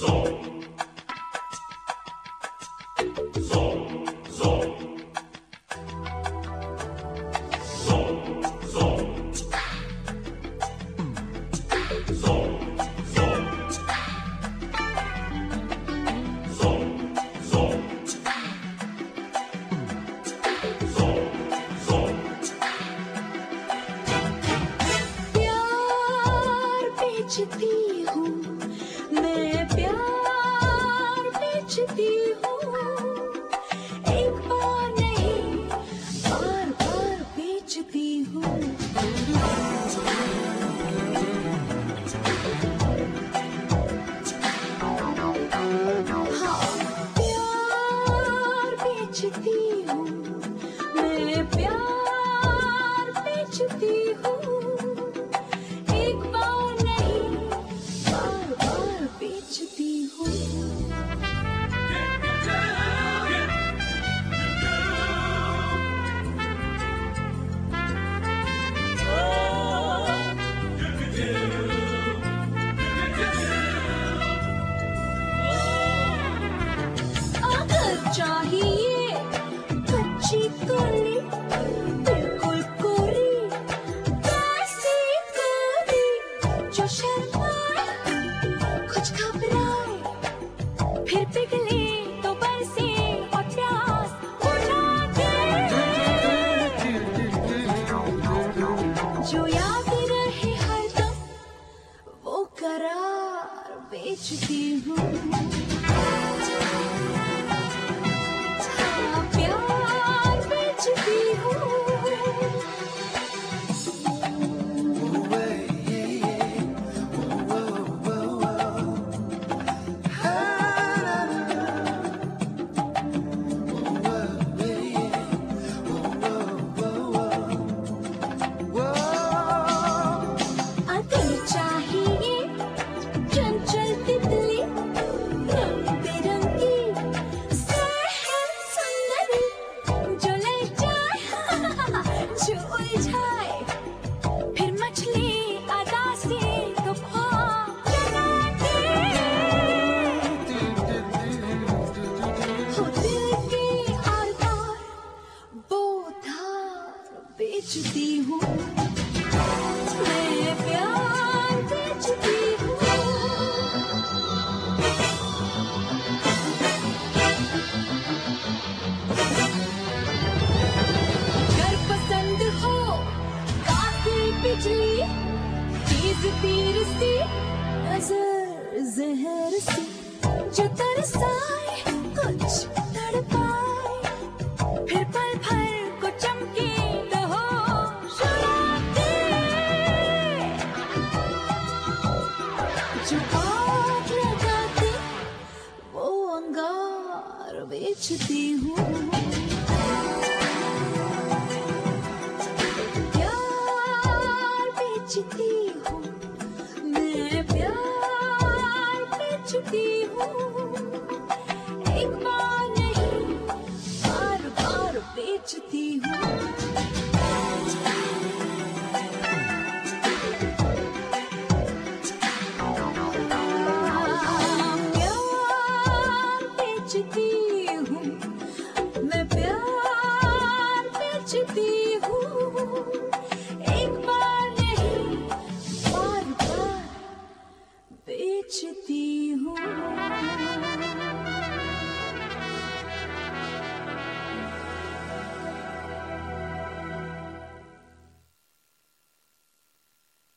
बेचती हूँ मैं, प्यार बेचती हूँ, एक बार नहीं बार बार बेचती हूँ। हाँ, प्यार बेचती हूँ मैं, प्यार बेचती हूँ, बेचती हूँ। अगर चाहिए कच्ची कली, बिल्कुल कोरी, वैसी कोरी जो शर्माए, कुछ घबराए, फिर पिघले तो बरसे और प्यास बुझा दे, जो याद रहे हरदम वो करार बेचती हूँ। हाँ, प्यार बेचती हूँ। बेचती हूँ मैं, प्यार बेचती हूँ। घर पसंद हो कातिल बिजली, तेज तीर सी नजर जहर सी, जो तरसाए कुछ तड़पाए, फिर पल भर को चमके तो होश उड़ाते, जो आग लगाते वो अंगार बेचती हूँ। प्यार बेचती हूँ मैं, प्यार बेचती हूँ, एक बार नहीं बार बार बेचती हूँ। प्यार बेचती हूँ मैं, प्यार बेचती हूँ, एक बार नहीं बार बार बेचती हूँ।